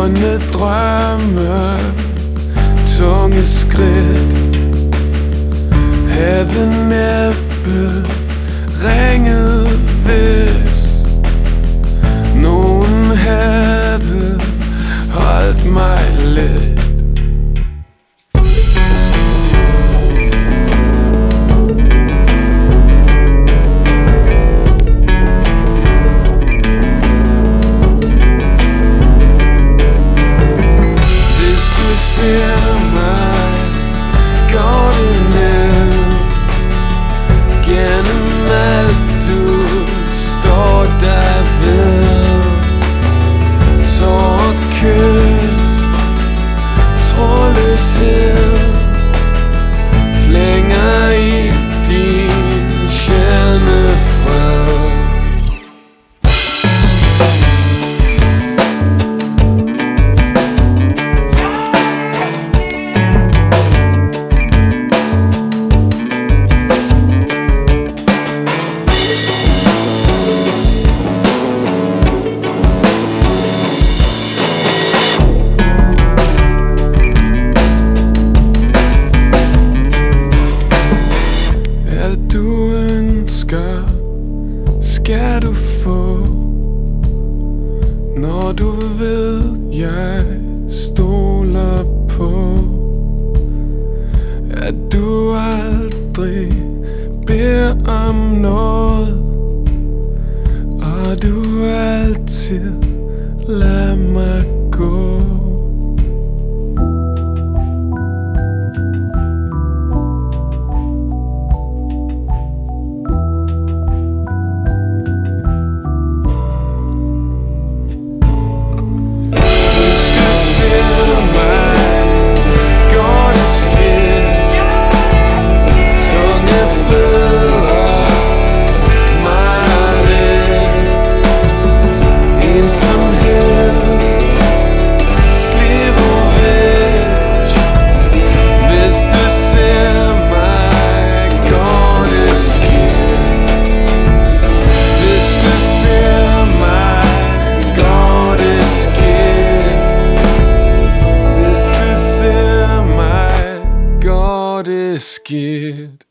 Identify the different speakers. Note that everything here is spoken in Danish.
Speaker 1: Onde drømme, tunge skridt, havde næppe ringet, hvis nogen havde holdt mig lidt. Hvis du ser mig, går det ned gennem alt du står der ved. Tår og kys, trådløshed, flænger i din sjældne fred. Alt du ønsker, skal du få, når du ved, jeg stoler på, at du aldrig beder om noget, og du altid lader mig gå. Skidt.